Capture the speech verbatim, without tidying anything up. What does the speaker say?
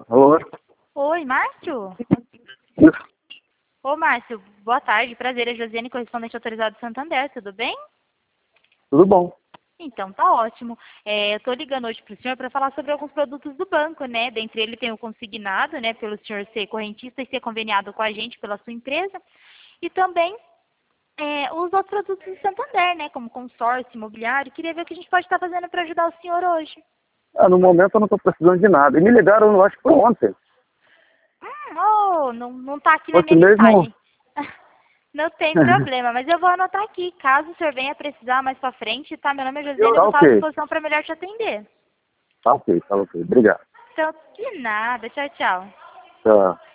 Oi. Oi, Márcio? Ô, Márcio, boa tarde. Prazer, é Josiane, correspondente autorizado do Santander. Tudo bem? Tudo bom. Então, tá ótimo. É, eu tô ligando hoje pro senhor para falar sobre alguns produtos do banco, né? Dentre eles tem o consignado, né? Pelo senhor ser correntista e ser conveniado com a gente pela sua empresa. E também é, os outros produtos do Santander, né? Como consórcio, imobiliário. Queria ver o que a gente pode estar fazendo para ajudar o senhor hoje. Ah, no momento eu não estou precisando de nada. E me ligaram, eu acho que foi ontem. Hum, oh, não, não tá aqui na Fosse minha mesmo. listagem. Não tem problema, mas eu vou anotar aqui. Caso o senhor venha precisar mais pra frente, tá? Meu nome é Josiane, eu Tá vou estar à ok. disposição para melhor te atender. Tá ok, tá ok. Obrigado. Então, de nada. Tchau, tchau. Tchau.